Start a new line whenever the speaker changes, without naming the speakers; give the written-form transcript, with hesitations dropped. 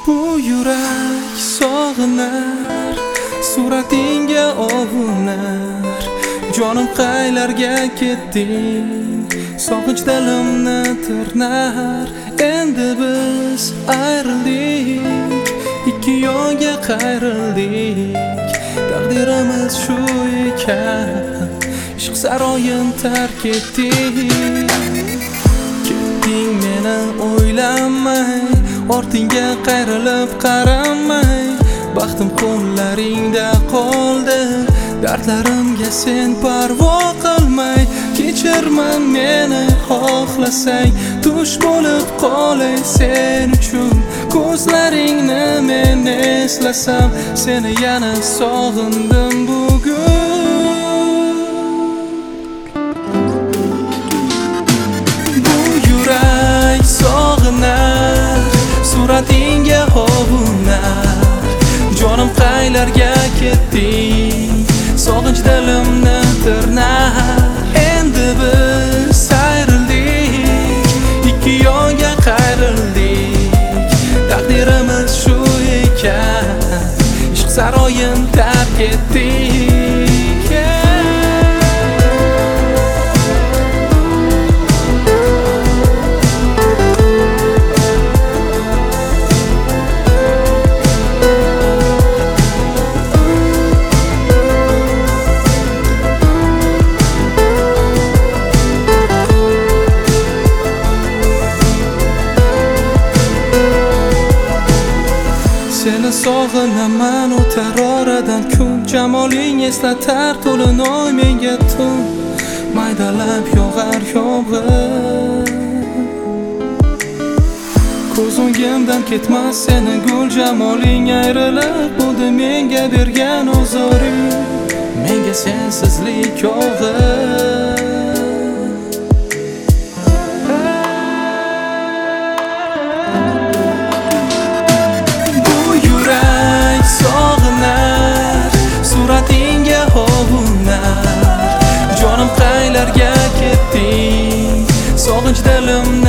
Bu yurak sog'inar, suratingga ovunar. Jonim qaylarga ketding, sog'inch dilimni tirnar. Endi biz ayrildik, ikki yo'lga qayrildik. Taqdirimiz shu ekan, ishq saroyin tark etdik. Ketding meni o'ylamay, ortingga qayrilib qaramay. Baxtim qo'llaringda qoldi, dardlarimga sen parvo qilmay. Kechirma meni xohlasang, tush bo'lib qolay sen uchun. Ko'zlaringni men eslasam, seni yana sog'indim bugun. Bu yurak sog'inar, suratingga ovunar. Jonim qaylarga ketding, sog'inch dilimni tirnar. Endi biz ayrildik, ikki yo'lga qayrildik. Taqdirimiz shu ekan, ishq saroyin tark etdik. Seni sog'inaman o'tar oradan kun. Jamoling eslatar to'lin oy menga tun. Maydalab yog'ar yomg'ir, ko'z o'ngimdan ketmas seni gul jamoling. Ayrilib bo'ldi menga bergan ozoring, menga sensizlik og'ir. Sog'inar, suratingga ovunar. Jonim qaylarga ketding, sog'inch dilimni